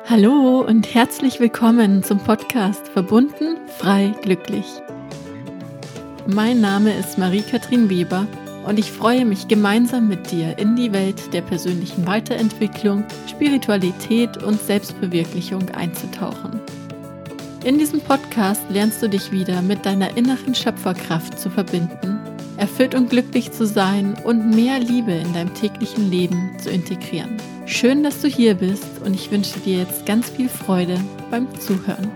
Hallo und herzlich willkommen zum Podcast Verbunden, frei, glücklich. Mein Name ist Marie-Kathrin Weber und ich freue mich, gemeinsam mit dir in die Welt der persönlichen Weiterentwicklung, Spiritualität und Selbstverwirklichung einzutauchen. In diesem Podcast lernst du dich wieder mit deiner inneren Schöpferkraft zu verbinden, erfüllt und glücklich zu sein und mehr Liebe in deinem täglichen Leben zu integrieren. Schön, dass du hier bist und ich wünsche dir jetzt ganz viel Freude beim Zuhören.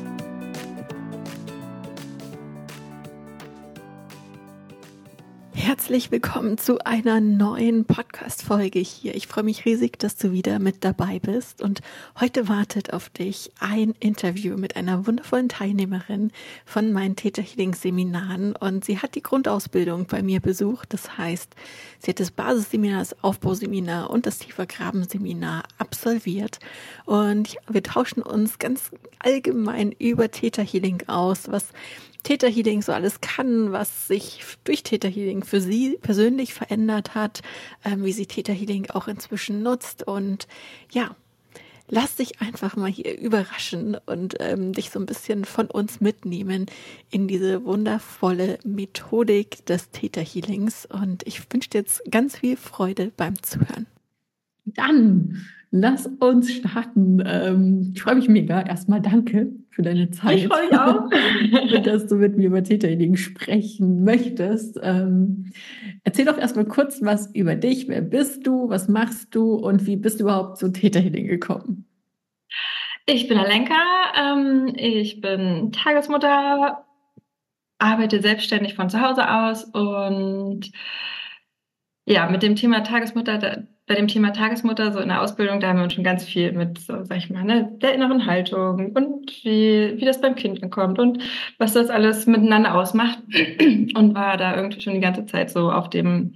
Herzlich willkommen zu einer neuen Podcast-Folge hier. Ich freue mich riesig, dass du wieder mit dabei bist und heute wartet auf dich ein Interview mit einer wundervollen Teilnehmerin von meinen Theta Healing Seminaren und sie hat die Grundausbildung bei mir besucht. Das heißt, sie hat das Basisseminar, das Aufbauseminar und das Tiefergrabenseminar absolviert und wir tauschen uns ganz allgemein über Theta Healing aus, was Theta Healing so alles kann, was sich durch Theta Healing für sie persönlich verändert hat, wie sie Theta Healing auch inzwischen nutzt und ja, lass dich einfach mal hier überraschen und dich so ein bisschen von uns mitnehmen in diese wundervolle Methodik des Theta Healings und ich wünsche dir jetzt ganz viel Freude beim Zuhören. Dann lass uns starten. Ich freue mich mega. Erstmal danke für deine Zeit. Ich freue mich auch. Dass du mit mir über Theta Healing sprechen möchtest. Erzähl doch erstmal kurz was über dich. Wer bist du? Was machst du? Und wie bist du überhaupt zu Theta Healing gekommen? Ich bin Alenka. Ich bin Tagesmutter, arbeite selbstständig von zu Hause aus und ja, mit dem Thema Tagesmutter, bei dem Thema Tagesmutter, so in der Ausbildung, da haben wir uns schon ganz viel mit, so, sag ich mal, der inneren Haltung und wie das beim Kind ankommt und was das alles miteinander ausmacht und war da irgendwie schon die ganze Zeit so auf dem,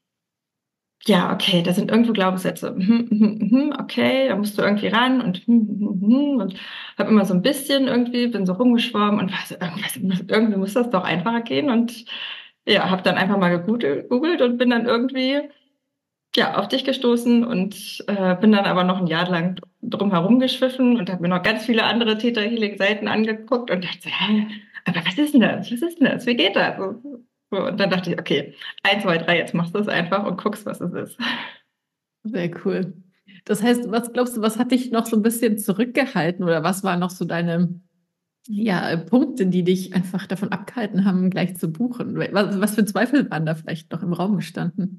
ja, okay, da sind irgendwo Glaubenssätze, okay, da musst du irgendwie ran und habe immer so ein bisschen irgendwie, bin so rumgeschwommen und war so, irgendwie muss das doch einfacher gehen und ja, habe dann einfach mal gegoogelt und bin dann irgendwie ja auf dich gestoßen und bin dann aber noch ein Jahr lang drum herum geschwiffen und habe mir noch ganz viele andere Theta Healing Seiten angeguckt und dachte, hä, aber was ist denn das? Was ist denn das? Wie geht das? So, und dann dachte ich, okay, 1, 2, 3, jetzt machst du es einfach und guckst, was es ist. Sehr cool. Das heißt, was glaubst du, was hat dich noch so ein bisschen zurückgehalten oder was waren noch so deine Punkte, die dich einfach davon abgehalten haben, gleich zu buchen? Was für Zweifel waren da vielleicht noch im Raum gestanden?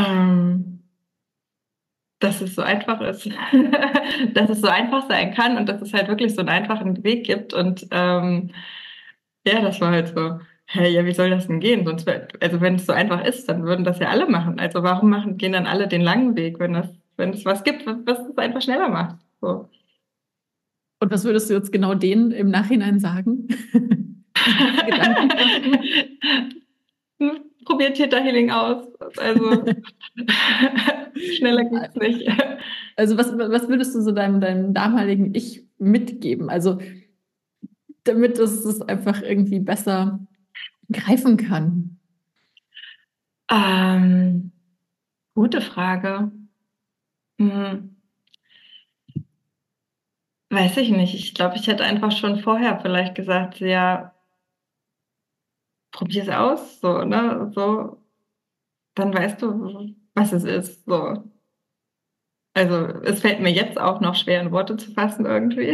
Dass es so einfach ist, dass es so einfach sein kann und dass es halt wirklich so einen einfachen Weg gibt und ja, das war halt so, hey, ja, wie soll das denn gehen? Sonst, also wenn es so einfach ist, dann würden das ja alle machen. Also warum gehen dann alle den langen Weg, wenn es was gibt, was es einfach schneller macht? So. Und was würdest du jetzt genau denen im Nachhinein sagen? Probiert Theta Healing aus. Also schneller geht's nicht. Also was würdest du so deinem damaligen Ich mitgeben? Also damit es einfach irgendwie besser greifen kann. Gute Frage. Weiß ich nicht. Ich glaube, ich hätte einfach schon vorher vielleicht gesagt, ja, probier es aus, so, ne, so, dann weißt du, was es ist, so. Also, es fällt mir jetzt auch noch schwer, in Worte zu fassen irgendwie.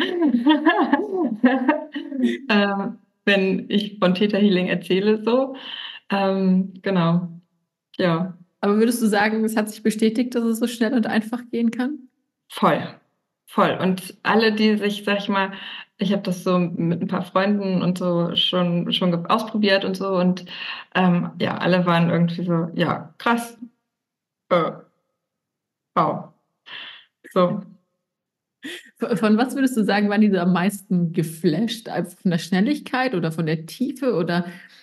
Wenn ich von Theta Healing erzähle, so. Genau, ja. Aber würdest du sagen, es hat sich bestätigt, dass es so schnell und einfach gehen kann? Voll. Und alle, die sich, sag ich mal, ich habe das so mit ein paar Freunden und so schon ausprobiert und so und ja, alle waren irgendwie so, ja, krass, wow. So. Von was würdest du sagen, waren die so am meisten geflasht? Einfach von der Schnelligkeit oder von der Tiefe oder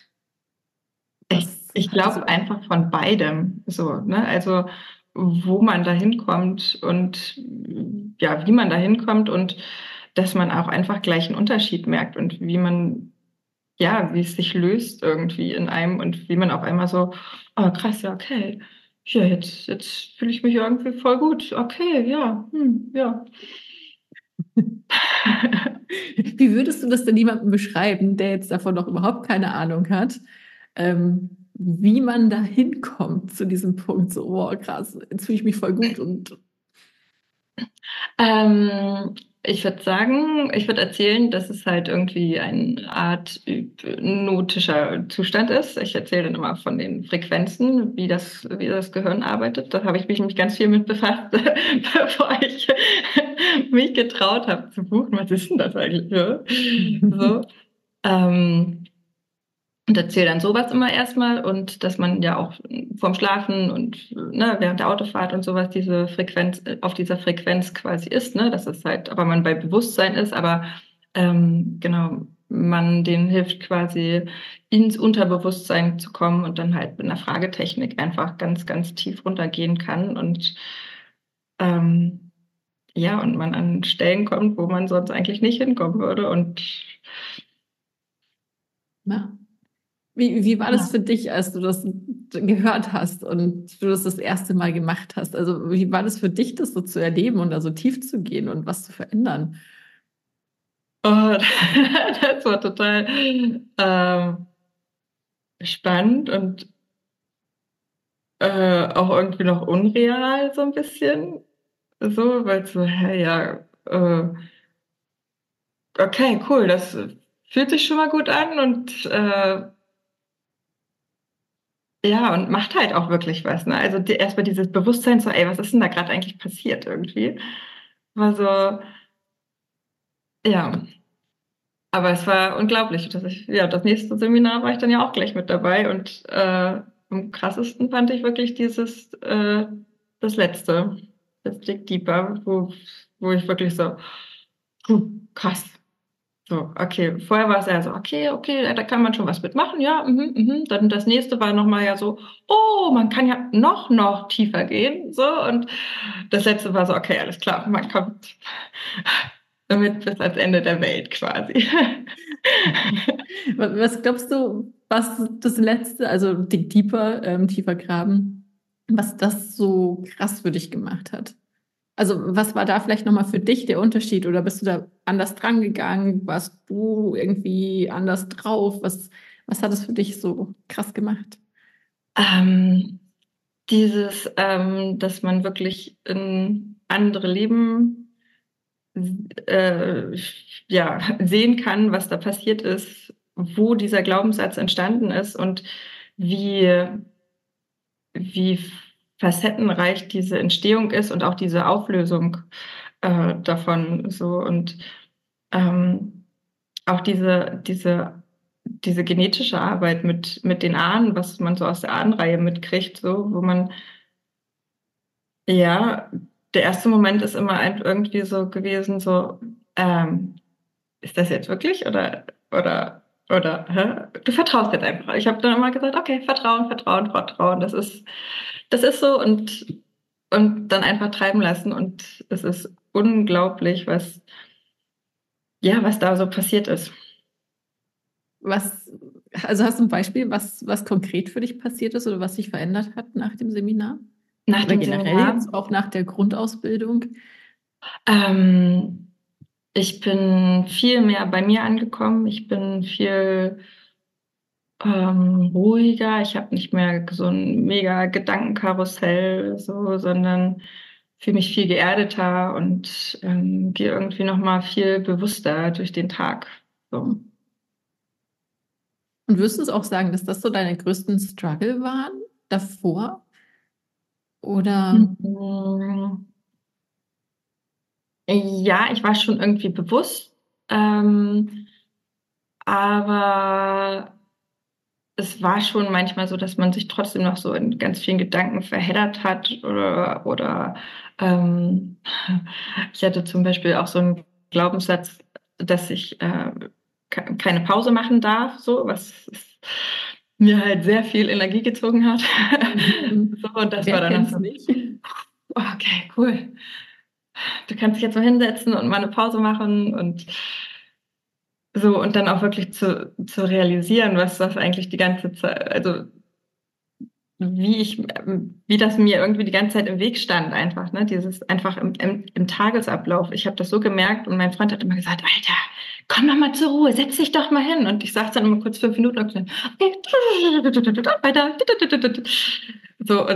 Ich glaube einfach von beidem, so, ne? Also wo man da hinkommt und ja, wie man da hinkommt und dass man auch einfach gleich einen Unterschied merkt und wie es sich löst irgendwie in einem und wie man auf einmal so, oh krass, ja, okay, ja, jetzt fühle ich mich irgendwie voll gut, okay, ja, ja. Wie würdest du das denn jemandem beschreiben, der jetzt davon noch überhaupt keine Ahnung hat, wie man da hinkommt zu diesem Punkt, so, oh krass, jetzt fühle ich mich voll gut und Ähm, Ich würde sagen, ich würde erzählen, dass es halt irgendwie eine Art hypnotischer Zustand ist. Ich erzähle dann immer von den Frequenzen, wie das Gehirn arbeitet. Da habe ich mich nämlich ganz viel mit befasst, bevor ich mich getraut habe zu buchen. Was ist denn das eigentlich? Ja? So. Ähm, und erzähle dann sowas immer erstmal und dass man ja auch vorm Schlafen und ne, während der Autofahrt und sowas diese Frequenz, auf dieser Frequenz quasi ist, ne, dass es halt, aber man bei Bewusstsein ist, aber genau, man denen hilft quasi ins Unterbewusstsein zu kommen und dann halt mit einer Fragetechnik einfach ganz, ganz tief runtergehen kann und ähm, ja, und man an Stellen kommt, wo man sonst eigentlich nicht hinkommen würde und ja. Wie war das ja. für dich, als du das gehört hast und du das erste Mal gemacht hast? Also wie war das für dich, das so zu erleben und da so tief zu gehen und was zu verändern? Oh, das war total spannend und auch irgendwie noch unreal so ein bisschen. So, weil so, hä, ja, okay, cool, das fühlt sich schon mal gut an und ja, und macht halt auch wirklich was. Ne? Also erstmal dieses Bewusstsein so, ey, was ist denn da gerade eigentlich passiert irgendwie? War so, ja. Aber es war unglaublich, dass ja, das nächste Seminar war ich dann ja auch gleich mit dabei und am krassesten fand ich wirklich das letzte, das Dig Deeper, wo ich wirklich so, krass. So, okay. Vorher war es ja so, okay, da kann man schon was mitmachen, ja, Dann das nächste war nochmal ja so, oh, man kann ja noch tiefer gehen, so. Und das letzte war so, okay, alles klar, man kommt damit bis ans Ende der Welt quasi. Was glaubst du, was das letzte, also Dig Deeper, tiefer graben, was das so krass für dich gemacht hat? Also was war da vielleicht nochmal für dich der Unterschied oder bist du da anders dran gegangen? Warst du irgendwie anders drauf? Was hat es für dich so krass gemacht? Ähm, dass man wirklich in andere Leben äh, ja, sehen kann, was da passiert ist, wo dieser Glaubenssatz entstanden ist und wie, wie facettenreich diese Entstehung ist und auch diese Auflösung davon so und ähm, auch diese genetische Arbeit mit den Ahnen, was man so aus der Ahnenreihe mitkriegt, so, wo man, ja, der erste Moment ist immer irgendwie so gewesen, so, ist das jetzt wirklich oder, hä? Du vertraust jetzt einfach. Ich habe dann immer gesagt, okay, Vertrauen, das ist so und dann einfach treiben lassen und es ist unglaublich, was da so passiert ist. Was, also hast du ein Beispiel, was konkret für dich passiert ist oder was sich verändert hat nach dem Seminar? Nach Oder dem generell Seminar. jetzt auch nach der Grundausbildung? Ich bin viel mehr bei mir angekommen. Ich bin viel ruhiger. Ich habe nicht mehr so ein mega Gedankenkarussell, so, sondern fühle mich viel geerdeter und gehe irgendwie noch mal viel bewusster durch den Tag. So. Und wirst du es auch sagen, dass das so deine größten Struggle waren davor? Oder Mhm. Ja, ich war schon irgendwie bewusst, ähm, aber es war schon manchmal so, dass man sich trotzdem noch so in ganz vielen Gedanken verheddert hat oder ich hatte zum Beispiel auch so einen Glaubenssatz, dass ich keine Pause machen darf, so was mir halt sehr viel Energie gezogen hat. So, und das war wer dann auch kennt's so, nicht? okay, cool. Du kannst dich jetzt mal hinsetzen und mal eine Pause machen und so und dann auch wirklich zu realisieren, was eigentlich die ganze Zeit, also wie das mir irgendwie die ganze Zeit im Weg stand einfach, ne? Dieses einfach im Tagesablauf. Ich habe das so gemerkt und mein Freund hat immer gesagt, Alter, komm doch mal zur Ruhe, setz dich doch mal hin. Und ich saß dann immer kurz 5 Minuten und dann, okay, weiter. So,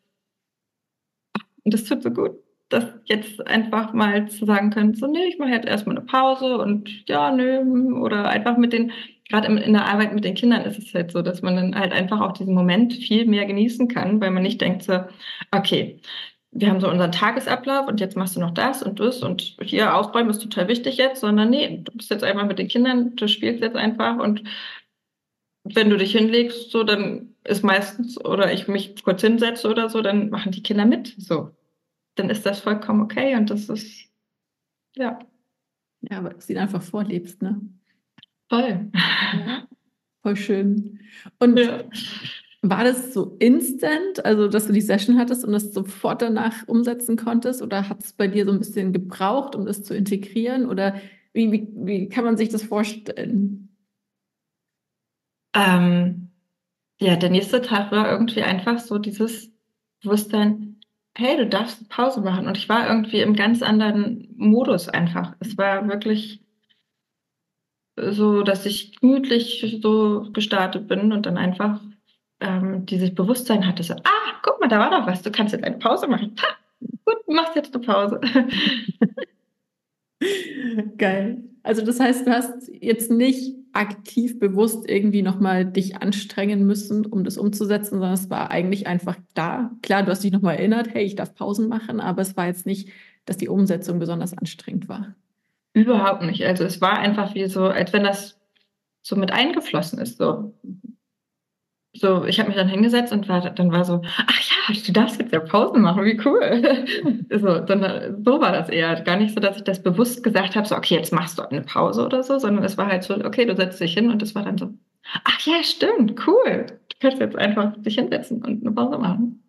und das tut so gut, das jetzt einfach mal zu sagen können, so, nee, ich mache jetzt erstmal eine Pause und ja, nö, oder einfach gerade in der Arbeit mit den Kindern ist es halt so, dass man dann halt einfach auch diesen Moment viel mehr genießen kann, weil man nicht denkt so, okay, wir haben so unseren Tagesablauf und jetzt machst du noch das und hier aufräumen ist total wichtig jetzt, sondern nee, du bist jetzt einfach mit den Kindern, du spielst jetzt einfach und wenn du dich hinlegst, so, dann ist meistens, oder ich mich kurz hinsetze oder so, dann machen die Kinder mit, so. Dann ist das vollkommen okay und das ist, ja, Ja, weil du sie einfach vorlebst, ne? toll. Ja, voll schön. Und Ja. war das so instant, also dass du die Session hattest und das sofort danach umsetzen konntest? Oder hat es bei dir so ein bisschen gebraucht, um das zu integrieren? Oder wie kann man sich das vorstellen? Ja, der nächste Tag war irgendwie einfach so dieses Bewusstsein, hey, du darfst Pause machen. Und ich war irgendwie im ganz anderen Modus einfach. Es war wirklich so, dass ich gemütlich so gestartet bin und dann einfach dieses Bewusstsein hatte, so, guck mal, da war doch was, du kannst jetzt eine Pause machen. Ha, gut, du machst jetzt eine Pause. Geil. Also das heißt, du hast jetzt nicht aktiv bewusst irgendwie nochmal dich anstrengen müssen, um das umzusetzen, sondern es war eigentlich einfach da. Klar, du hast dich nochmal erinnert, hey, ich darf Pausen machen, aber es war jetzt nicht, dass die Umsetzung besonders anstrengend war. Überhaupt nicht. Also es war einfach wie so, als wenn das so mit eingeflossen ist. So, ich habe mich dann hingesetzt und dann war so, ach ja, du darfst jetzt ja Pausen machen, wie cool. So war das eher. Gar nicht so, dass ich das bewusst gesagt habe, so, okay, jetzt machst du eine Pause oder so, sondern es war halt so, okay, du setzt dich hin und es war dann so, ach ja, stimmt, cool. Du kannst jetzt einfach dich hinsetzen und eine Pause machen.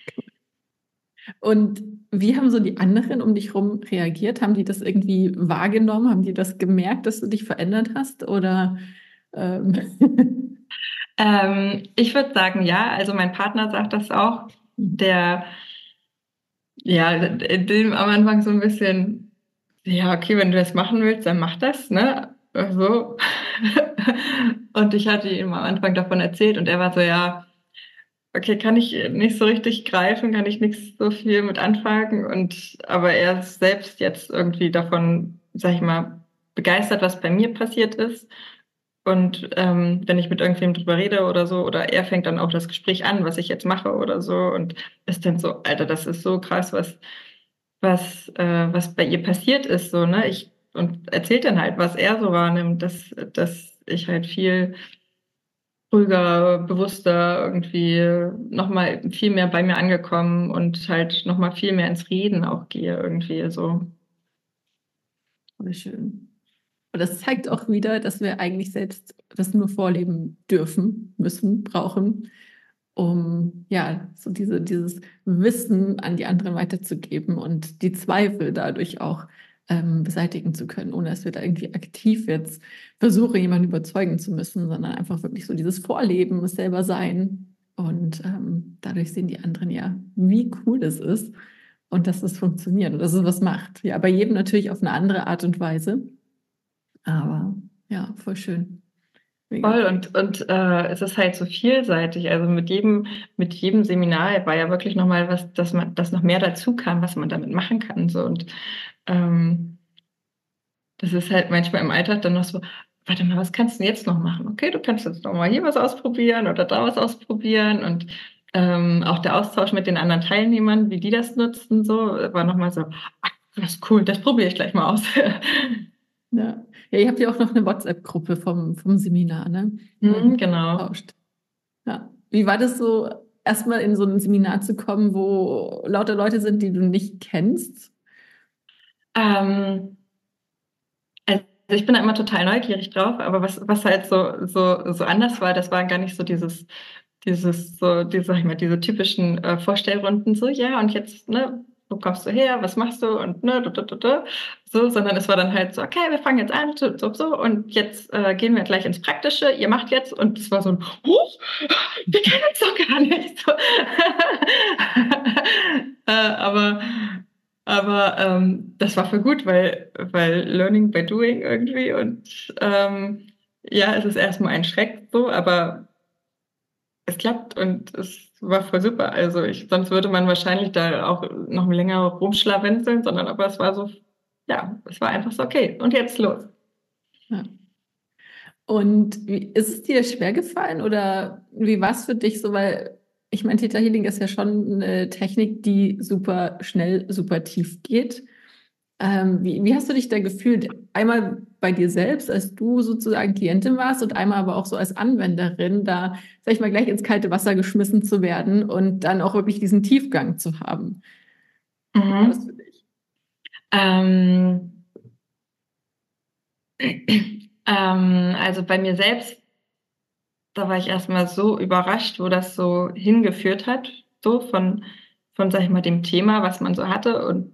Und wie haben so die anderen um dich herum reagiert? Haben die das irgendwie wahrgenommen? Haben die das gemerkt, dass du dich verändert hast? Oder Ich würde sagen, ja. Also mein Partner sagt das auch. Dem am Anfang so ein bisschen, ja, okay, wenn du das machen willst, dann mach das, ne? So. Und ich hatte ihm am Anfang davon erzählt und er war so, ja, okay, kann ich nicht so richtig greifen, kann ich nichts so viel mit anfangen. Aber er ist selbst jetzt irgendwie davon, sag ich mal, begeistert, was bei mir passiert ist. Und wenn ich mit irgendwem drüber rede oder so, oder er fängt dann auch das Gespräch an, was ich jetzt mache oder so, und ist dann so, Alter, das ist so krass, was bei ihr passiert ist, so, ne? Und erzählt dann halt, was er so wahrnimmt, dass ich halt viel ruhiger, bewusster irgendwie nochmal viel mehr bei mir angekommen und halt nochmal viel mehr ins Reden auch gehe irgendwie so. Voll schön. Und das zeigt auch wieder, dass wir eigentlich selbst das nur vorleben dürfen, müssen, brauchen, um ja so dieses Wissen an die anderen weiterzugeben und die Zweifel dadurch auch beseitigen zu können, ohne dass wir da irgendwie aktiv jetzt versuchen, jemanden überzeugen zu müssen, sondern einfach wirklich so dieses Vorleben, das selber sein. Und dadurch sehen die anderen ja, wie cool das ist und dass es funktioniert und dass es was macht. Ja, bei jedem natürlich auf eine andere Art und Weise. Aber ja, voll schön. Mega Voll, cool. und es ist halt so vielseitig. Also mit jedem Seminar war ja wirklich nochmal was, dass noch mehr dazu kam, was man damit machen kann. So. Und ähm, das ist halt manchmal im Alltag dann noch so, warte mal, was kannst du denn jetzt noch machen? Okay, du kannst jetzt noch mal hier was ausprobieren oder da was ausprobieren. Und auch der Austausch mit den anderen Teilnehmern, wie die das nutzen, so, war nochmal so, das ist cool, das probiere ich gleich mal aus. Ja. Ja, ihr habt ja auch noch eine WhatsApp-Gruppe vom Seminar, ne? Genau. Austauscht. Ja. Wie war das so, erstmal in so ein Seminar zu kommen, wo lauter Leute sind, die du nicht kennst? Ähm, also ich bin da immer total neugierig drauf, aber was halt so anders war, das war gar nicht so sag ich mal, diese typischen Vorstellrunden, so, ja, und jetzt, ne, wo kommst du her, was machst du und ne, so, sondern es war dann halt so, okay, wir fangen jetzt an, so und jetzt gehen wir gleich ins Praktische, ihr macht jetzt und es war so ein, wir kennen uns doch gar nicht. So. Aber das war für gut, weil Learning by Doing irgendwie und ja, es ist erstmal ein Schreck so, aber es klappt und es war voll super. Also sonst würde man wahrscheinlich da auch noch länger rumschlawenzeln, aber es war so, ja, es war einfach so, okay, und jetzt los. Ja. Und ist es dir schwer gefallen oder wie war es für dich so? Weil ich meine, Theta Healing ist ja schon eine Technik, die super schnell, super tief geht. Wie hast du dich da gefühlt? Einmal bei dir selbst, als du sozusagen Klientin warst und einmal aber auch so als Anwenderin, da, sag ich mal, gleich ins kalte Wasser geschmissen zu werden und dann auch wirklich diesen Tiefgang zu haben. Wie war das für dich? Also bei mir selbst, da war ich erstmal so überrascht, wo das so hingeführt hat, so von sag ich mal, dem Thema, was man so hatte und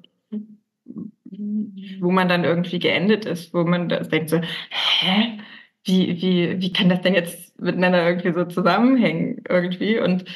wo man dann irgendwie geendet ist, wo man denkt so, hä? Wie kann das denn jetzt miteinander irgendwie so zusammenhängen irgendwie? Und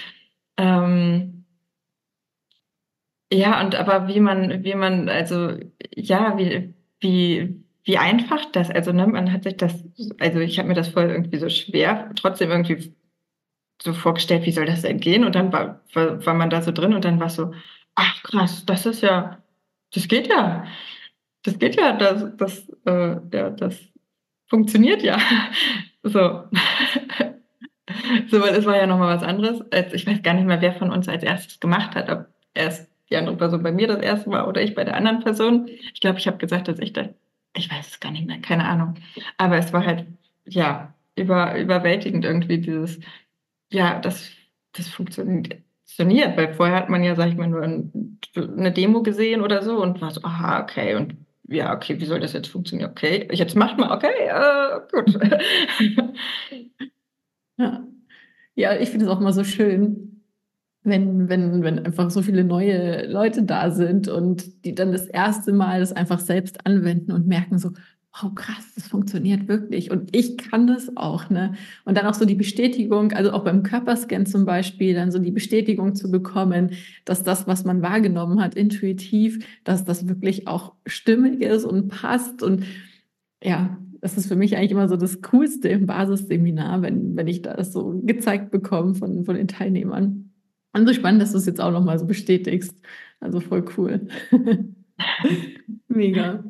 ja, und aber wie man, also ja, wie einfach das, also ne, man hat sich das, also ich habe mir das voll irgendwie so schwer, trotzdem irgendwie so vorgestellt, wie soll das denn gehen? Und dann war man da so drin und dann war so, ach krass, das ist ja, das geht ja. Das geht ja, das funktioniert ja. So. So, weil es war ja nochmal was anderes. Ich weiß gar nicht mehr, wer von uns als erstes gemacht hat, ob erst die andere Person bei mir das erste Mal oder ich bei der anderen Person. Ich glaube, ich habe gesagt, dass ich weiß es gar nicht mehr, keine Ahnung. Aber es war halt, ja, überwältigend irgendwie ja, das funktioniert, weil vorher hat man ja, sag ich mal, nur eine Demo gesehen oder so und war so, aha, okay, und ja, okay, wie soll das jetzt funktionieren? Okay, jetzt macht mal, okay, gut. Ja, ja, ich finde es auch mal so schön, wenn einfach so viele neue Leute da sind und die dann das erste Mal das einfach selbst anwenden und merken so, wow, krass, das funktioniert wirklich und ich kann das auch, ne? Und dann auch so die Bestätigung, also auch beim Körperscan zum Beispiel, dann so die Bestätigung zu bekommen, dass das, was man wahrgenommen hat, intuitiv, dass das wirklich auch stimmig ist und passt und ja, das ist für mich eigentlich immer so das Coolste im Basisseminar, wenn ich das so gezeigt bekomme von den Teilnehmern. Und so spannend, dass du es jetzt auch nochmal so bestätigst. Also voll cool. Mega.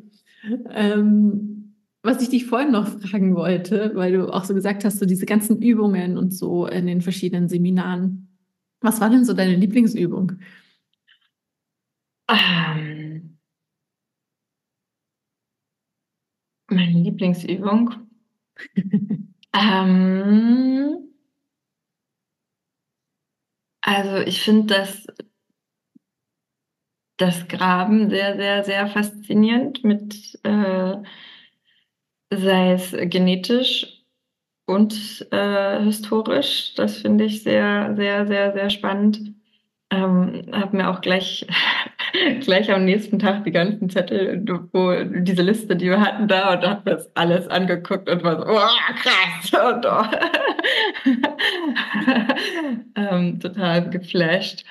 Was ich dich vorhin noch fragen wollte, weil du auch so gesagt hast, so diese ganzen Übungen und so in den verschiedenen Seminaren. Was war denn so deine Lieblingsübung? Meine Lieblingsübung. Also ich finde das Graben sehr, sehr, sehr faszinierend sei es genetisch und historisch. Das finde ich sehr, sehr, sehr, sehr spannend. Habe mir auch gleich am nächsten Tag die ganzen Zettel, wo diese Liste, die wir hatten da, und habe mir das alles angeguckt und war so, oh, krass, und total geflasht.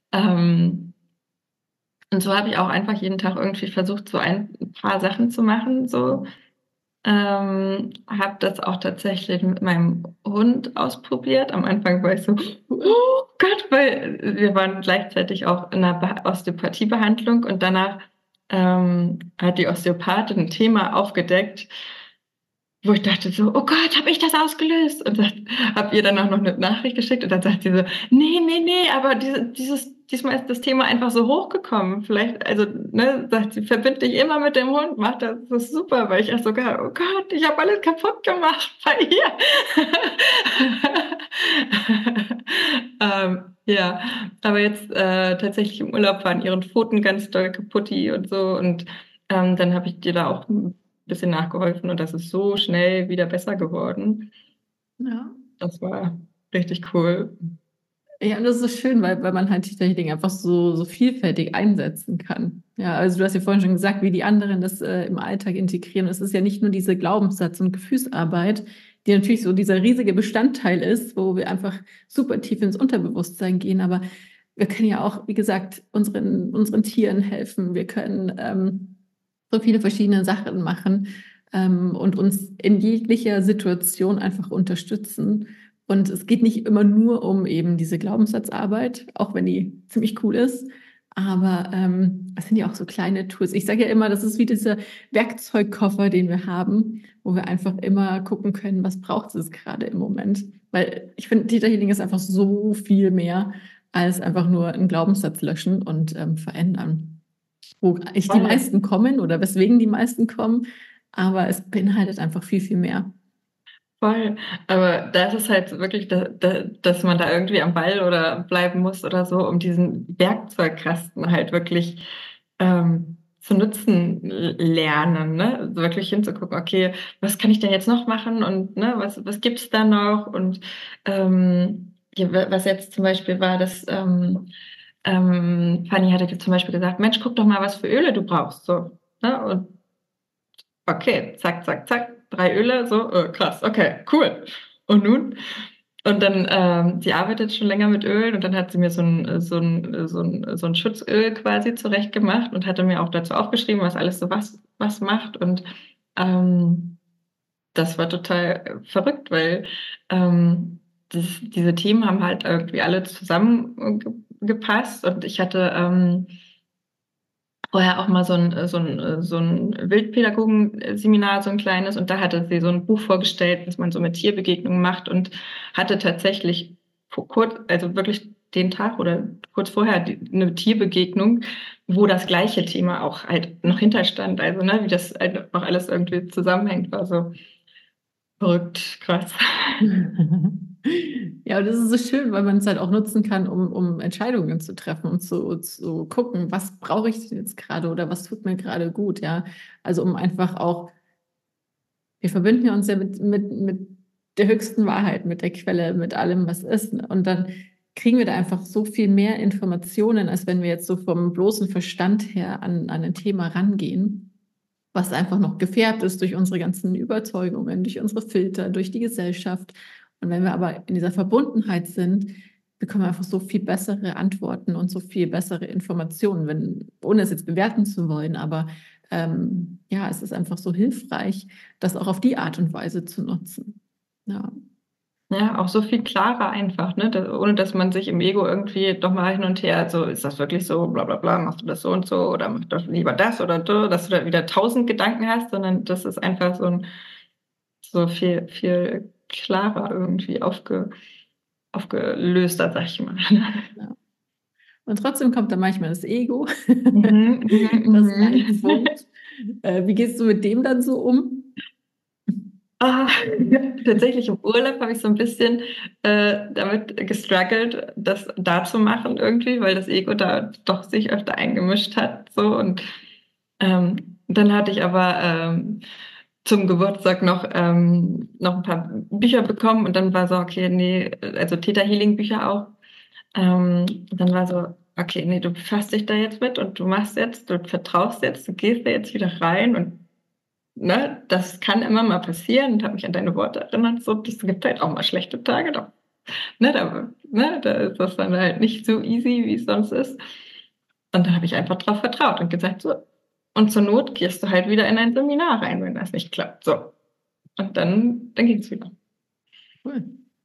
Und so habe ich auch einfach jeden Tag irgendwie versucht, so ein paar Sachen zu machen, so. Habe das auch tatsächlich mit meinem Hund ausprobiert. Am Anfang war ich so, oh Gott, weil wir waren gleichzeitig auch in einer Osteopathiebehandlung und danach hat die Osteopathin ein Thema aufgedeckt, wo ich dachte so, oh Gott, habe ich das ausgelöst? Und habe ihr dann auch noch eine Nachricht geschickt und dann sagt sie so, nee, aber diesmal ist das Thema einfach so hochgekommen. Vielleicht, also, ne, sagt sie, verbind dich immer mit dem Hund, mach das ist super, weil ich erst sogar, oh Gott, ich habe alles kaputt gemacht bei ihr. Ja, aber jetzt tatsächlich im Urlaub waren ihre Pfoten ganz doll kaputti und so und dann habe ich dir da auch bisschen nachgeholfen und das ist so schnell wieder besser geworden. Ja. Das war richtig cool. Ja, und das ist so schön, weil man halt die Dinge einfach so vielfältig einsetzen kann. Ja, also du hast ja vorhin schon gesagt, wie die anderen das im Alltag integrieren. Es ist ja nicht nur diese Glaubenssatz- und Gefühlsarbeit, die natürlich so dieser riesige Bestandteil ist, wo wir einfach super tief ins Unterbewusstsein gehen, aber wir können ja auch, wie gesagt, unseren Tieren helfen. Wir können so viele verschiedene Sachen machen und uns in jeglicher Situation einfach unterstützen. Und es geht nicht immer nur um eben diese Glaubenssatzarbeit, auch wenn die ziemlich cool ist. Aber es sind ja auch so kleine Tools. Ich sage ja immer, das ist wie dieser Werkzeugkoffer, den wir haben, wo wir einfach immer gucken können, was braucht es gerade im Moment. Weil ich finde, Theta Healing ist einfach so viel mehr als einfach nur einen Glaubenssatz löschen und verändern. Wo ich die meisten kommen oder weswegen die meisten kommen, aber es beinhaltet einfach viel, viel mehr. Voll. Aber da ist es halt wirklich, dass man da irgendwie am Ball oder bleiben muss oder so, um diesen Werkzeugkasten halt wirklich zu nutzen lernen, ne? Also wirklich hinzugucken, okay, was kann ich denn jetzt noch machen und ne, was gibt's da noch? Und ja, was jetzt zum Beispiel war, dass Fanny hatte zum Beispiel gesagt, Mensch, guck doch mal, was für Öle du brauchst. So, ne? Und okay, zack, zack, zack, 3 Öle, so, krass, okay, cool. Und nun? Und dann, sie arbeitet schon länger mit Ölen und dann hat sie mir so ein Schutzöl quasi zurechtgemacht und hatte mir auch dazu aufgeschrieben, was alles so was macht. Und das war total verrückt, weil diese Themen haben halt irgendwie alle zusammengepasst und ich hatte vorher auch mal so ein Wildpädagogenseminar, so ein kleines, und da hatte sie so ein Buch vorgestellt, was man so mit Tierbegegnungen macht und hatte tatsächlich also wirklich den Tag oder kurz vorher eine Tierbegegnung, wo das gleiche Thema auch halt noch hinterstand. Also, ne, wie das halt noch alles irgendwie zusammenhängt, war so verrückt, krass. Ja, und das ist so schön, weil man es halt auch nutzen kann, um Entscheidungen zu treffen und zu gucken, was brauche ich denn jetzt gerade oder was tut mir gerade gut, ja. Also um einfach auch, wir verbinden ja uns ja mit der höchsten Wahrheit, mit der Quelle, mit allem, was ist. Und dann kriegen wir da einfach so viel mehr Informationen, als wenn wir jetzt so vom bloßen Verstand her an ein Thema rangehen, was einfach noch gefärbt ist durch unsere ganzen Überzeugungen, durch unsere Filter, durch die Gesellschaft. Und wenn wir aber in dieser Verbundenheit sind, bekommen wir einfach so viel bessere Antworten und so viel bessere Informationen, ohne es jetzt bewerten zu wollen, aber ja, es ist einfach so hilfreich, das auch auf die Art und Weise zu nutzen. Ja. Ja, auch so viel klarer einfach, ne? Ohne dass man sich im Ego irgendwie doch mal hin und her, so, ist das wirklich so, bla bla bla, machst du das so und so oder mach doch lieber das oder so, dass du da wieder 1000 Gedanken hast, sondern das ist einfach so viel, viel klarer irgendwie aufgelöster, sag ich mal. Ja. Und trotzdem kommt da manchmal das Ego, Mhm, das reinfunkt. Wie gehst du mit dem dann so um? Ah, tatsächlich im Urlaub habe ich so ein bisschen damit gestruggelt, das da zu machen irgendwie, weil das Ego da doch sich öfter eingemischt hat. So. Und dann hatte ich aber zum Geburtstag noch ein paar Bücher bekommen und dann war so, okay, nee, also Theta Healing Bücher auch. Dann war so, okay, nee, du befasst dich da jetzt mit und du machst jetzt, du vertraust jetzt, du gehst da jetzt wieder rein und ne, das kann immer mal passieren und habe mich an deine Worte erinnert, so, das gibt halt auch mal schlechte Tage, da ist das dann halt nicht so easy, wie es sonst ist. Und dann habe ich einfach drauf vertraut und gesagt, so, und zur Not gehst du halt wieder in ein Seminar rein, wenn das nicht klappt, so. Und dann ging es wieder. Cool.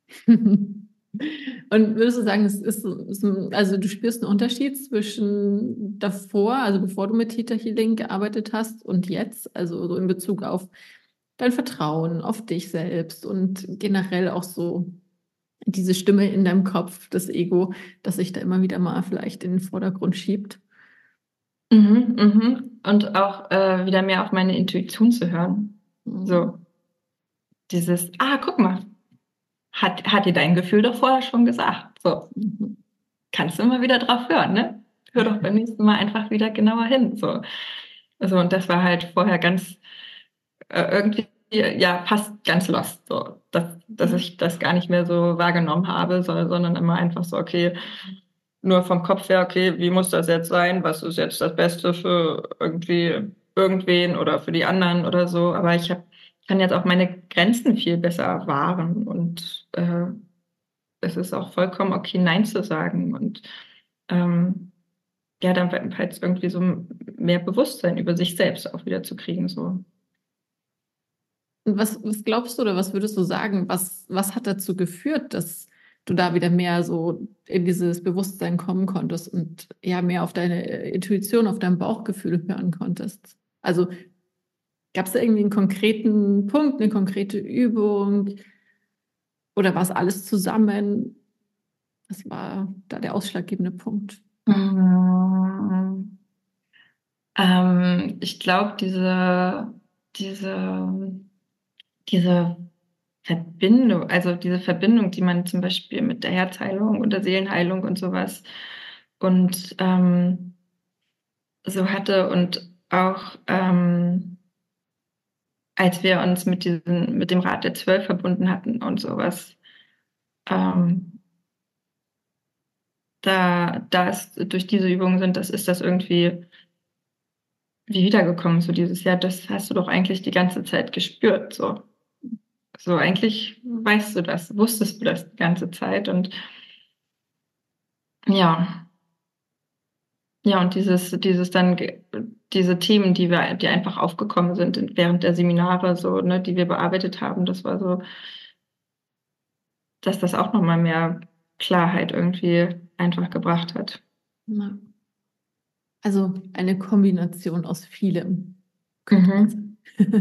Und würdest du sagen, also du spürst einen Unterschied zwischen davor, also bevor du mit Theta Healing gearbeitet hast und jetzt, also so in Bezug auf dein Vertrauen, auf dich selbst und generell auch so diese Stimme in deinem Kopf, das Ego, das sich da immer wieder mal vielleicht in den Vordergrund schiebt? Mhm, mhm. Und auch wieder mehr auf meine Intuition zu hören. Mhm. So, dieses, guck mal, hat dir dein Gefühl doch vorher schon gesagt. So, Mhm. kannst du immer wieder drauf hören, ne? Hör doch beim nächsten Mal einfach wieder genauer hin. So. Also, und das war halt vorher ganz irgendwie ja, fast ganz lost, so, dass ich das gar nicht mehr so wahrgenommen habe, sondern immer einfach so, okay, nur vom Kopf her, okay, wie muss das jetzt sein? Was ist jetzt das Beste für irgendwie irgendwen oder für die anderen oder so? Aber kann jetzt auch meine Grenzen viel besser wahren und es ist auch vollkommen okay, Nein zu sagen und ja, dann halt irgendwie so mehr Bewusstsein über sich selbst auch wieder zu kriegen, so. Und was glaubst du oder was würdest du sagen, was hat dazu geführt, dass du da wieder mehr so in dieses Bewusstsein kommen konntest und ja mehr auf deine Intuition, auf dein Bauchgefühl hören konntest? Also gab es da irgendwie einen konkreten Punkt, eine konkrete Übung oder war es alles zusammen? Was war da der ausschlaggebende Punkt? Mm, ich glaube, diese, diese Verbindung, also diese Verbindung, die man zum Beispiel mit der Herzheilung und der Seelenheilung und sowas und so hatte und auch als wir uns mit dem Rat der 12 verbunden hatten und sowas, ähm, da ist durch diese Übungen ist das irgendwie wie wiedergekommen, so dieses, ja, das hast du doch eigentlich die ganze Zeit gespürt, so. So, eigentlich wusstest du das die ganze Zeit und ja, ja, und diese Themen, die einfach aufgekommen sind während der Seminare, so, ne, die wir bearbeitet haben, das war so, dass das auch nochmal mehr Klarheit irgendwie einfach gebracht hat. Ja. Also eine Kombination aus vielem, könnte man sagen.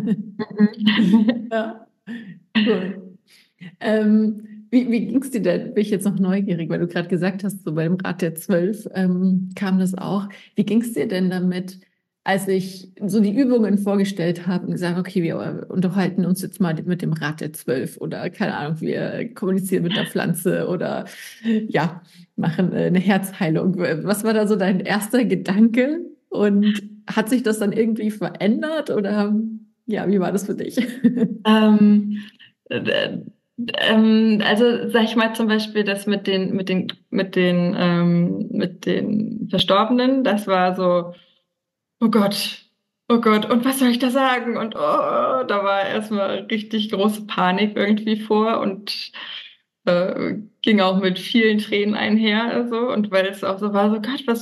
Ja, cool. Wie ging es dir denn? Bin ich jetzt noch neugierig, weil du gerade gesagt hast, so bei dem Rat der 12 kam das auch. Wie ging es dir denn damit, als ich so die Übungen vorgestellt habe und gesagt, okay, wir unterhalten uns jetzt mal mit dem Rat der 12 oder keine Ahnung, wir kommunizieren mit der Pflanze oder ja, machen eine Herzheilung. Was war da so dein erster Gedanke und hat sich das dann irgendwie verändert oder ja, wie war das für dich? Äh, also sag ich mal zum Beispiel das mit den Verstorbenen, das war so, oh Gott, und was soll ich da sagen? Und da war erstmal richtig große Panik irgendwie vor und ging auch mit vielen Tränen einher, also, und weil es auch so war, so Gott,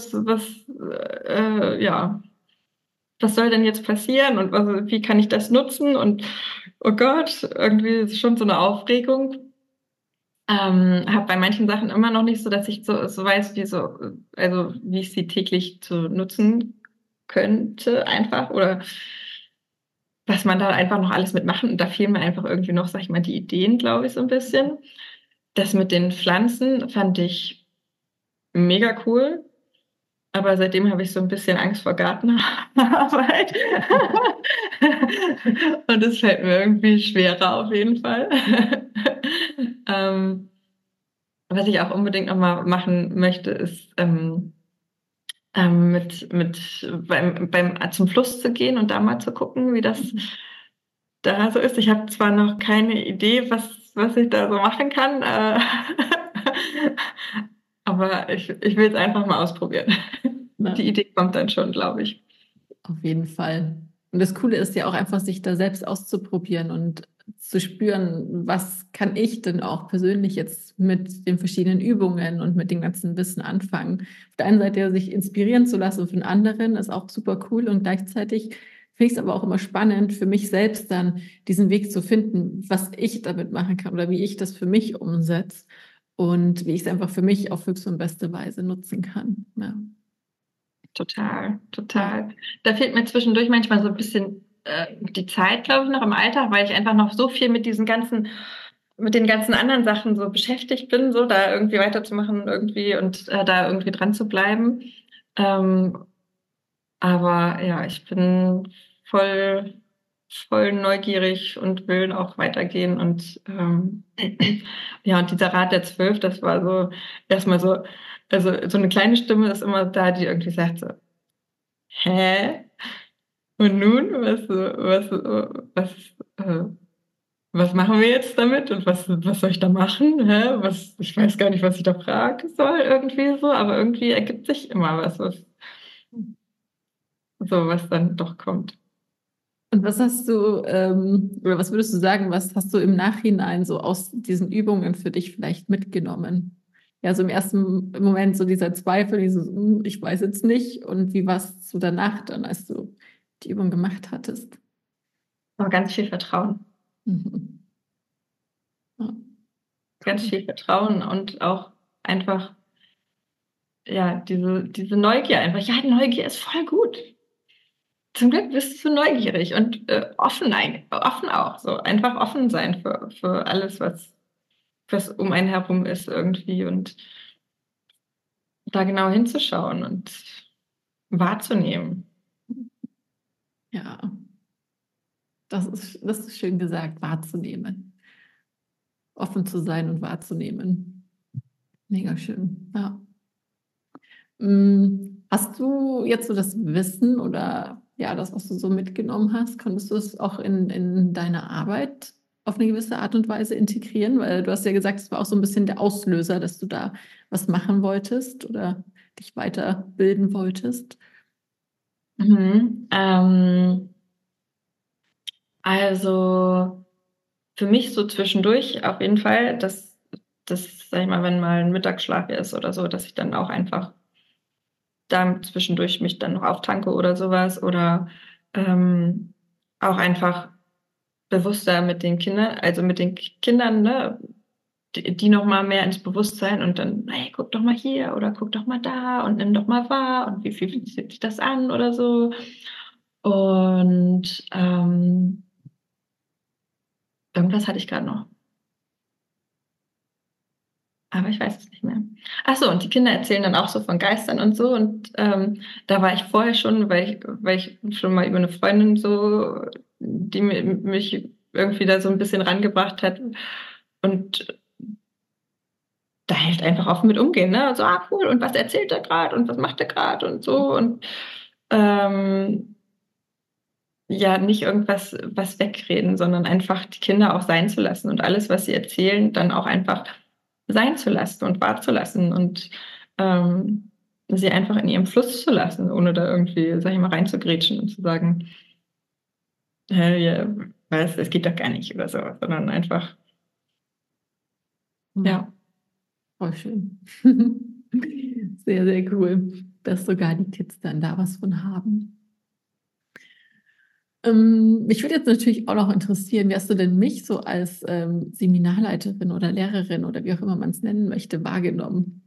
ja, was soll denn jetzt passieren und wie kann ich das nutzen? Und oh Gott, irgendwie ist es schon so eine Aufregung. Habe bei manchen Sachen immer noch nicht so, dass ich so weiß, wie ich sie täglich zu nutzen könnte, einfach oder was man da einfach noch alles mitmachen. Und da fehlen mir einfach irgendwie noch, sag ich mal, die Ideen, glaube ich, so ein bisschen. Das mit den Pflanzen fand ich mega cool. Aber seitdem habe ich so ein bisschen Angst vor Gartenarbeit. Und es fällt mir irgendwie schwerer auf jeden Fall. Was ich auch unbedingt noch mal machen möchte, ist zum Fluss zu gehen und da mal zu gucken, wie das da so ist. Ich habe zwar noch keine Idee, was ich da so machen kann, aber ich will es einfach mal ausprobieren. Na, Die Idee kommt dann schon, glaube ich. auf jeden Fall. Und das Coole ist ja auch einfach, sich da selbst auszuprobieren und zu spüren, was kann ich denn auch persönlich jetzt mit den verschiedenen Übungen und mit dem ganzen Wissen anfangen. Auf der einen Seite sich inspirieren zu lassen von anderen ist auch super cool und gleichzeitig finde ich es aber auch immer spannend, für mich selbst dann diesen Weg zu finden, was ich damit machen kann oder wie ich das für mich umsetze und wie ich es einfach für mich auf höchste und beste Weise nutzen kann. Ja. Total, total. Da fehlt mir zwischendurch manchmal so ein bisschen die Zeit, glaube ich, noch im Alltag, weil ich einfach noch so viel mit mit den ganzen anderen Sachen so beschäftigt bin, so da irgendwie weiterzumachen irgendwie und da irgendwie dran zu bleiben. Ähm, aber ja, ich bin voll, voll neugierig und will auch weitergehen und ja, und dieser Rat der 12, das war so erstmal so, also so eine kleine Stimme ist immer da, die irgendwie sagt so, hä? Und nun? was machen wir jetzt damit und was soll ich da machen? Hä? Ich weiß gar nicht, was ich da fragen soll, irgendwie so, aber irgendwie ergibt sich immer was dann doch kommt. Und was hast du, oder was würdest du sagen, was hast du im Nachhinein so aus diesen Übungen für dich vielleicht mitgenommen? Ja, so im ersten Moment so dieser Zweifel, ich weiß jetzt nicht. Und wie warst du danach dann, als du die Übung gemacht hattest? Aber ganz viel Vertrauen. Mhm. Ja. Ganz viel Vertrauen und auch einfach, ja, diese Neugier einfach. Ja, Neugier ist voll gut. Zum Glück bist du neugierig und offen auch. So einfach offen sein für alles, was um einen herum ist irgendwie und da genau hinzuschauen und wahrzunehmen. Ja, das ist schön gesagt, wahrzunehmen. Offen zu sein und wahrzunehmen. Mega schön, ja. Hast du jetzt so das Wissen oder ja, das, was du so mitgenommen hast, konntest du es auch in deine Arbeit auf eine gewisse Art und Weise integrieren? Weil du hast ja gesagt, es war auch so ein bisschen der Auslöser, dass du da was machen wolltest oder dich weiterbilden wolltest. Also für mich so zwischendurch auf jeden Fall, sag ich mal, wenn mal ein Mittagsschlaf ist oder so, dass ich dann auch einfach da zwischendurch mich dann noch auftanke oder sowas oder auch einfach bewusster mit den Kindern, also mit den Kindern, ne, die noch mal mehr ins Bewusstsein und dann, hey, guck doch mal hier oder guck doch mal da und nimm doch mal wahr und wie viel fühlt sich das an oder so. Und irgendwas hatte ich gerade noch. Aber ich weiß es nicht mehr. Ach so, und die Kinder erzählen dann auch so von Geistern und so. Und da war ich vorher schon, weil ich schon mal über eine Freundin so, die mich irgendwie da so ein bisschen rangebracht hat. Und da halt einfach offen mit umgehen, ne? So, cool, und was erzählt er gerade und was macht er gerade und so. Und ja, nicht was wegreden, sondern einfach die Kinder auch sein zu lassen und alles, was sie erzählen, dann auch einfach sein zu lassen und wahrzulassen und sie einfach in ihrem Fluss zu lassen, ohne da irgendwie, sag ich mal, reinzugrätschen und zu sagen, ja, es geht doch gar nicht oder so, sondern einfach, ja. Voll schön. Sehr, sehr cool, dass sogar die Kids dann da was von haben. Mich würde jetzt natürlich auch noch interessieren, wie hast du denn mich so als Seminarleiterin oder Lehrerin oder wie auch immer man es nennen möchte, wahrgenommen?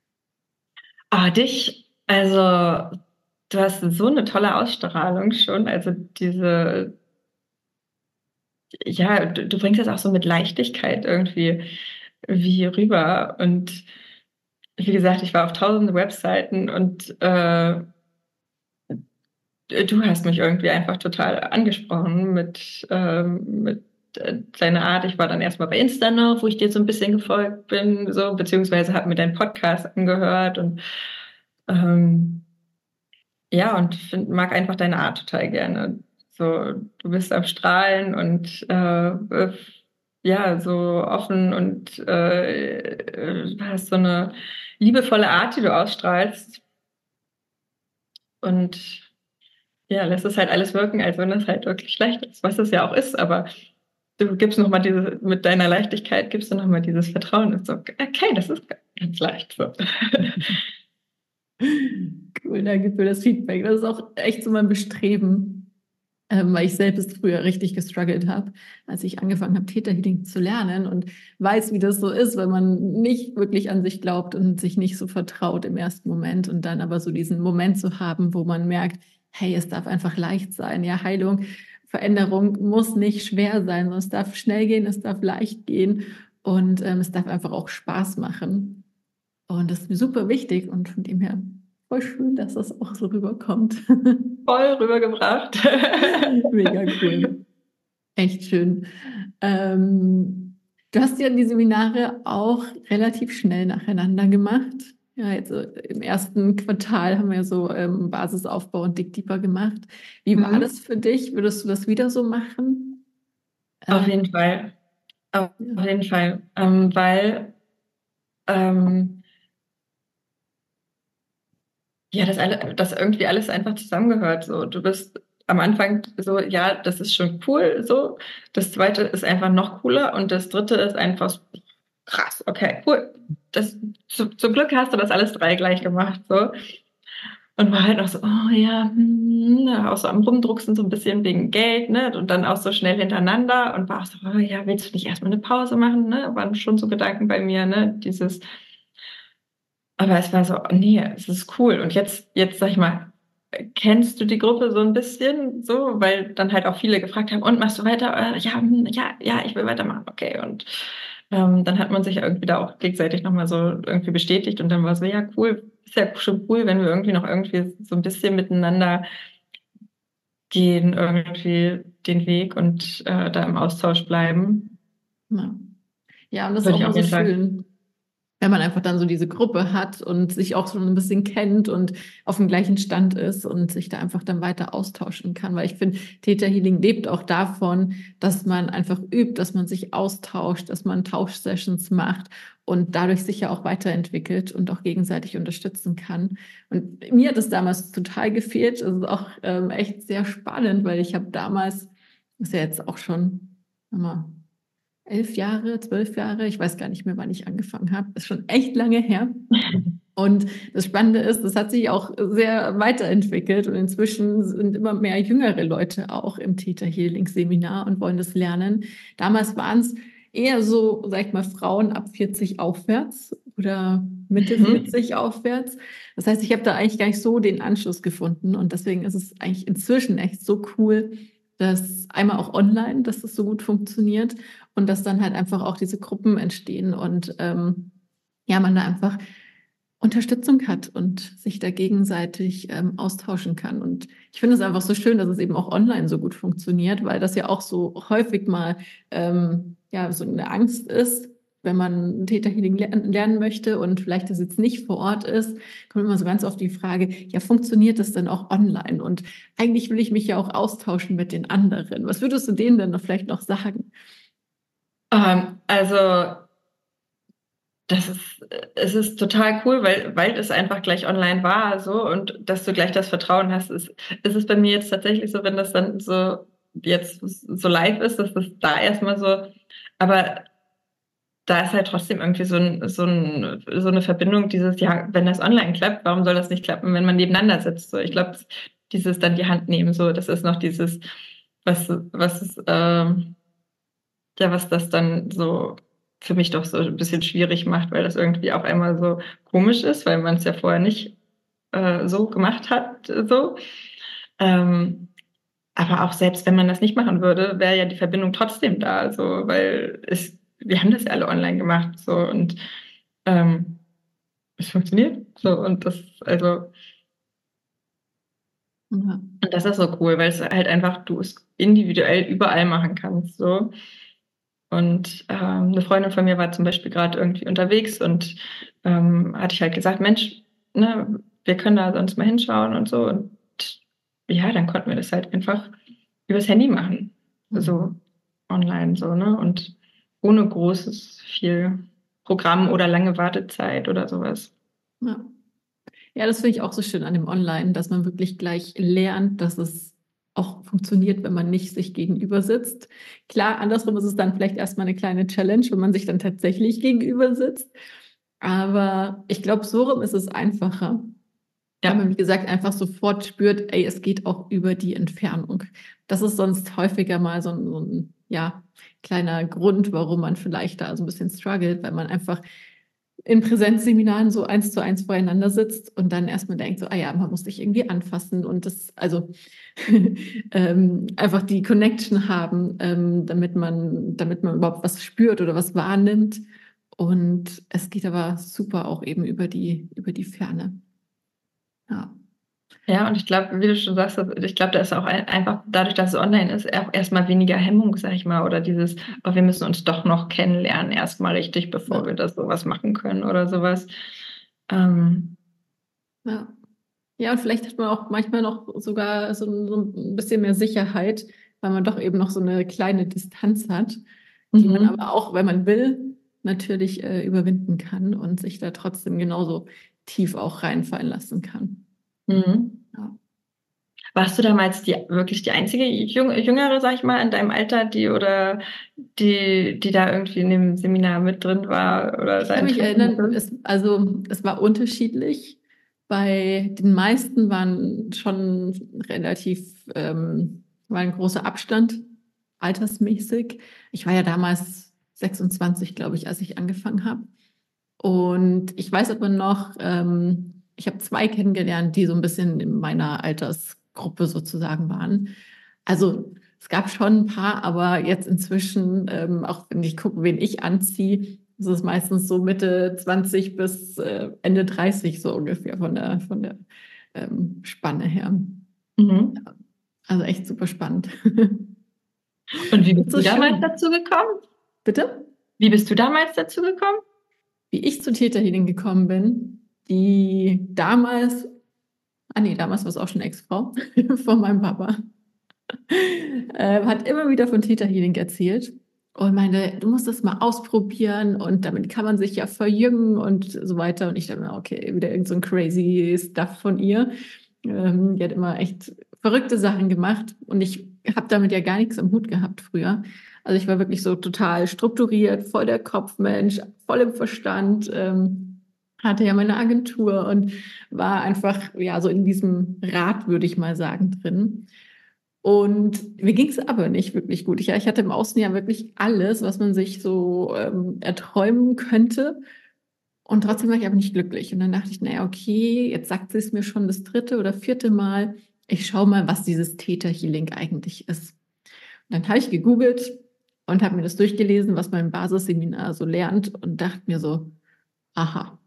Dich, also du hast so eine tolle Ausstrahlung schon, also ja, du bringst das auch so mit Leichtigkeit irgendwie wie rüber und wie gesagt, ich war auf tausende Webseiten und du hast mich irgendwie einfach total angesprochen mit deiner Art. Ich war dann erstmal bei Insta noch, wo ich dir so ein bisschen gefolgt bin, so, beziehungsweise habe mir deinen Podcast angehört und ja, und mag einfach deine Art total gerne. So, du bist am Strahlen und ja, so offen und hast so eine liebevolle Art, die du ausstrahlst. Und ja, lässt es halt alles wirken, als wenn es halt wirklich leicht ist, was es ja auch ist, aber du gibst nochmal mit deiner Leichtigkeit gibst du nochmal dieses Vertrauen. Und so, okay, das ist ganz leicht so. Cool, danke für das Feedback. Das ist auch echt so mein Bestreben, weil ich selbst früher richtig gestruggelt habe, als ich angefangen habe, Theta Healing zu lernen und weiß, wie das so ist, wenn man nicht wirklich an sich glaubt und sich nicht so vertraut im ersten Moment und dann aber so diesen Moment zu haben, wo man merkt, hey, es darf einfach leicht sein. Ja, Heilung, Veränderung muss nicht schwer sein, sondern es darf schnell gehen, es darf leicht gehen und es darf einfach auch Spaß machen. Und das ist mir super wichtig und von dem her voll schön, dass das auch so rüberkommt. Voll rübergebracht. Mega cool. Echt schön. Du hast ja die Seminare auch relativ schnell nacheinander gemacht. Ja, jetzt im ersten Quartal haben wir so Basisaufbau und Dig Deeper gemacht. Wie war das für dich? Würdest du das wieder so machen? Auf jeden Fall. Auf Ja. jeden Fall. Weil ja, das irgendwie alles einfach zusammengehört. So, du bist am Anfang so, ja, das ist schon cool, so. Das zweite ist einfach noch cooler und das dritte ist einfach so, krass, okay, cool. Zum Glück hast du das alles drei gleich gemacht, so. Und war halt noch so, oh ja, auch so am Rumdrucksen so ein bisschen wegen Geld, ne? Und dann auch so schnell hintereinander und war auch so, oh ja, willst du nicht erstmal eine Pause machen, ne? Waren schon so Gedanken bei mir, ne? Aber es war so, nee, es ist cool. Und jetzt sag ich mal, kennst du die Gruppe so ein bisschen so, weil dann halt auch viele gefragt haben, und machst du weiter? Ja, ja, ich will weitermachen, okay. Und dann hat man sich irgendwie da auch gegenseitig nochmal so irgendwie bestätigt und dann war so, ja, cool, ist ja schon cool, wenn wir irgendwie so ein bisschen miteinander gehen, irgendwie den Weg und da im Austausch bleiben. Ja. Ja, und das ist Würde auch ich mal auf so jeden Fall. schön, wenn man einfach dann so diese Gruppe hat und sich auch schon ein bisschen kennt und auf dem gleichen Stand ist und sich da einfach dann weiter austauschen kann. Weil ich finde, Theta Healing lebt auch davon, dass man einfach übt, dass man sich austauscht, dass man Tauschsessions macht und dadurch sich ja auch weiterentwickelt und auch gegenseitig unterstützen kann. Und mir hat es damals total gefehlt. Es ist auch echt sehr spannend, weil ich habe damals, ist ja jetzt auch schon, sag mal, 11 Jahre, 12 Jahre, ich weiß gar nicht mehr, wann ich angefangen habe. Ist schon echt lange her. Und das Spannende ist, das hat sich auch sehr weiterentwickelt und inzwischen sind immer mehr jüngere Leute auch im Theta Healing Seminar und wollen das lernen. Damals waren es eher so, sag ich mal, Frauen ab 40 aufwärts oder Mitte 40 aufwärts. Das heißt, ich habe da eigentlich gar nicht so den Anschluss gefunden und deswegen ist es eigentlich inzwischen echt so cool, dass einmal auch online, dass das so gut funktioniert und dass dann halt einfach auch diese Gruppen entstehen und ja, man da einfach Unterstützung hat und sich da gegenseitig austauschen kann. Und ich finde es einfach so schön, dass es eben auch online so gut funktioniert, weil das ja auch so häufig mal ja, so eine Angst ist, wenn man Theta Healing lernen möchte und vielleicht das jetzt nicht vor Ort ist, kommt immer so ganz oft die Frage, ja, funktioniert das denn auch online? Und eigentlich will ich mich ja auch austauschen mit den anderen. Was würdest du denen denn vielleicht noch sagen? Also es ist total cool, weil es einfach gleich online war, so, und dass du gleich das Vertrauen hast, ist es bei mir jetzt tatsächlich so, wenn das dann so jetzt so live ist, dass das da erstmal so, aber da ist halt trotzdem irgendwie so eine Verbindung, ja, wenn das online klappt, warum soll das nicht klappen, wenn man nebeneinander sitzt, so. Ich glaube, dieses dann die Hand nehmen, so, das ist noch dieses, was das dann so für mich doch so ein bisschen schwierig macht, weil das irgendwie auf einmal so komisch ist, weil man es ja vorher nicht so gemacht hat, so. Ähm, aber auch selbst wenn man das nicht machen würde, wäre ja die Verbindung trotzdem da, so, weil wir haben das ja alle online gemacht, so, und ähm, es funktioniert, so, und Ja. und das ist so cool, weil es halt einfach, du es individuell überall machen kannst, so. Und eine Freundin von mir war zum Beispiel gerade irgendwie unterwegs und hatte ich halt gesagt, Mensch, ne, wir können da sonst mal hinschauen und so. Und ja, dann konnten wir das halt einfach übers Handy machen. So online, so, ne? Und ohne großes, viel Programm oder lange Wartezeit oder sowas. Ja. Ja, das finde ich auch so schön an dem Online, dass man wirklich gleich lernt, dass es auch funktioniert, wenn man nicht sich gegenüber sitzt. Klar, andersrum ist es dann vielleicht erstmal eine kleine Challenge, wenn man sich dann tatsächlich gegenüber sitzt. Aber ich glaube, so rum ist es einfacher. Ja. Weil man, wie gesagt, einfach sofort spürt, ey, es geht auch über die Entfernung. Das ist sonst häufiger mal so ein ja, kleiner Grund, warum man vielleicht da so ein bisschen struggelt, weil man einfach in Präsenzseminaren so 1:1 voreinander sitzt und dann erstmal denkt so, ah ja, man muss sich irgendwie anfassen und das, also einfach die Connection haben, damit man überhaupt was spürt oder was wahrnimmt. Und es geht aber super auch eben über die Ferne. Ja. Ja, und ich glaube, wie du schon sagst, ich glaube, da ist auch einfach dadurch, dass es online ist, erstmal weniger Hemmung, sag ich mal, oder dieses, oh, wir müssen uns doch noch kennenlernen, erstmal richtig, bevor wir das sowas machen können oder sowas. Ja. Ja, und vielleicht hat man auch manchmal noch sogar so ein bisschen mehr Sicherheit, weil man doch eben noch so eine kleine Distanz hat, die man aber auch, wenn man will, natürlich überwinden kann und sich da trotzdem genauso tief auch reinfallen lassen kann. Mhm. Ja. Warst du damals wirklich die einzige Jüngere, sag ich mal, in deinem Alter, die da irgendwie in dem Seminar mit drin war? Oder Ich kann mich erinnern, es war unterschiedlich. Bei den meisten waren schon war ein großer Abstand altersmäßig. Ich war ja damals 26, glaube ich, als ich angefangen habe. Und ich weiß aber noch, ich habe 2 kennengelernt, die so ein bisschen in meiner Altersgruppe sozusagen waren. Also es gab schon ein paar, aber jetzt inzwischen, auch wenn ich gucke, wen ich anziehe, ist es meistens so Mitte 20 bis Ende 30 so ungefähr von der Spanne her. Mhm. Also echt super spannend. Und wie bist So du damals schön. dazu gekommen? Bitte? Wie bist du damals dazu gekommen? Wie ich zu Theta Healing gekommen bin, damals war es auch schon eine Ex-Frau von meinem Papa, hat immer wieder von Theta Healing erzählt und meinte, du musst das mal ausprobieren und damit kann man sich ja verjüngen und so weiter. Und ich dachte mir, okay, wieder irgend so ein crazy Stuff von ihr. Die hat immer echt verrückte Sachen gemacht und ich habe damit ja gar nichts am Hut gehabt früher. Also ich war wirklich so total strukturiert, voll der Kopfmensch, voll im Verstand, hatte ja meine Agentur und war einfach ja so in diesem Rad, würde ich mal sagen, drin. Und mir ging es aber nicht wirklich gut. Ich hatte im Außen ja wirklich alles, was man sich so erträumen könnte. Und trotzdem war ich aber nicht glücklich. Und dann dachte ich, naja, okay, jetzt sagt sie es mir schon das 3. oder 4. Mal. Ich schaue mal, was dieses Theta Healing eigentlich ist. Und dann habe ich gegoogelt und habe mir das durchgelesen, was man im Basisseminar so lernt und dachte mir so, aha.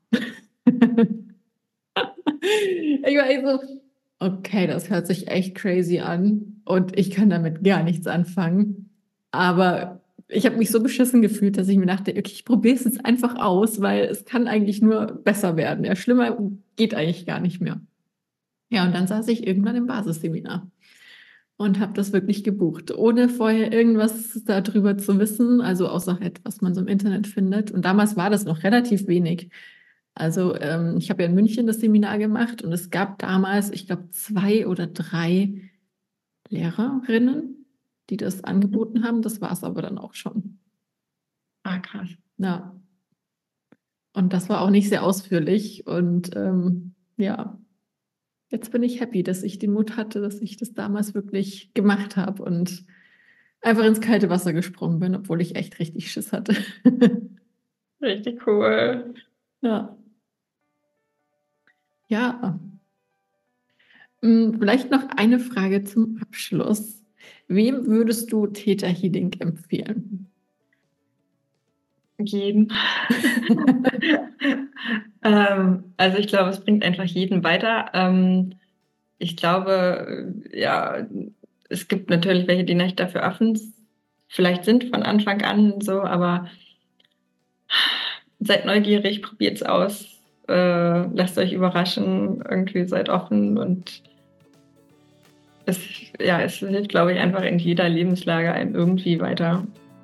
Ich war echt so, okay, das hört sich echt crazy an und ich kann damit gar nichts anfangen. Aber ich habe mich so beschissen gefühlt, dass ich mir dachte, okay, ich probiere es jetzt einfach aus, weil es kann eigentlich nur besser werden. Ja, schlimmer geht eigentlich gar nicht mehr. Ja, und dann saß ich irgendwann im Basisseminar und habe das wirklich gebucht, ohne vorher irgendwas darüber zu wissen, also außer halt, was man so im Internet findet. Und damals war das noch relativ wenig. Also ich habe ja in München das Seminar gemacht und es gab damals, ich glaube, 2 oder 3 Lehrerinnen, die das angeboten haben. Das war es aber dann auch schon. Ah, krass. Ja. Und das war auch nicht sehr ausführlich. Und ja, jetzt bin ich happy, dass ich den Mut hatte, dass ich das damals wirklich gemacht habe und einfach ins kalte Wasser gesprungen bin, obwohl ich echt richtig Schiss hatte. Richtig cool. Ja. Ja. Vielleicht noch eine Frage zum Abschluss. Wem würdest du Theta Healing empfehlen? Geben. Also ich glaube, es bringt einfach jeden weiter. Ich glaube, ja, es gibt natürlich welche, die nicht dafür offen vielleicht sind von Anfang an so, aber seid neugierig, probiert's aus, lasst euch überraschen, irgendwie seid offen und es hilft, glaube ich, einfach in jeder Lebenslage einem irgendwie weiter.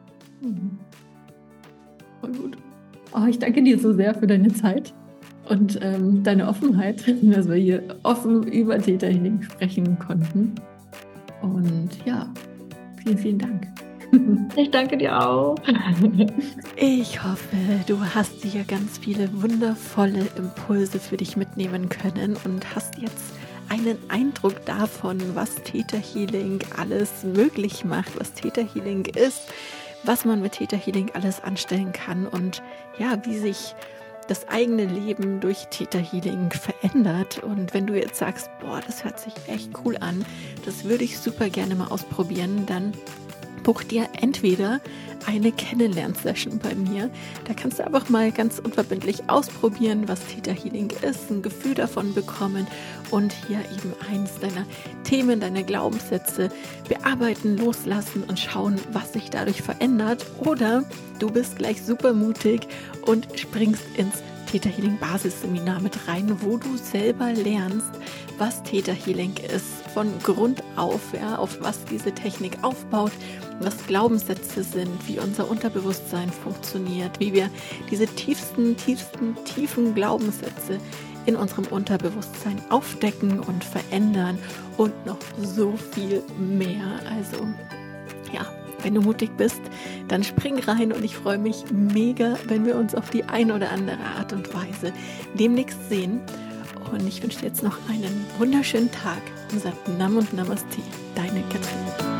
Voll gut. Oh, ich danke dir so sehr für deine Zeit und deine Offenheit, dass wir hier offen über Theta Healing sprechen konnten. Und ja, vielen, vielen Dank. Ich danke dir auch. Ich hoffe, du hast hier ganz viele wundervolle Impulse für dich mitnehmen können und hast jetzt einen Eindruck davon, was Theta Healing alles möglich macht, was Theta Healing ist, was man mit Theta Healing alles anstellen kann und ja, wie sich das eigene Leben durch Theta Healing verändert. Und wenn du jetzt sagst, boah, das hört sich echt cool an, das würde ich super gerne mal ausprobieren, dann buch dir entweder eine Kennenlern-Session bei mir. Da kannst du einfach mal ganz unverbindlich ausprobieren, was Theta Healing ist, ein Gefühl davon bekommen und hier eben eins deiner Themen, deiner Glaubenssätze bearbeiten, loslassen und schauen, was sich dadurch verändert. Oder du bist gleich super mutig und springst ins Theta Healing Basisseminar mit rein, wo du selber lernst, was Theta Healing ist, von Grund auf, ja, auf was diese Technik aufbaut, was Glaubenssätze sind, wie unser Unterbewusstsein funktioniert, wie wir diese tiefen Glaubenssätze in unserem Unterbewusstsein aufdecken und verändern und noch so viel mehr. Also ja, wenn du mutig bist, dann spring rein und ich freue mich mega, wenn wir uns auf die eine oder andere Art und Weise demnächst sehen. Und ich wünsche dir jetzt noch einen wunderschönen Tag und sage Nam und Namaste, deine Katrin.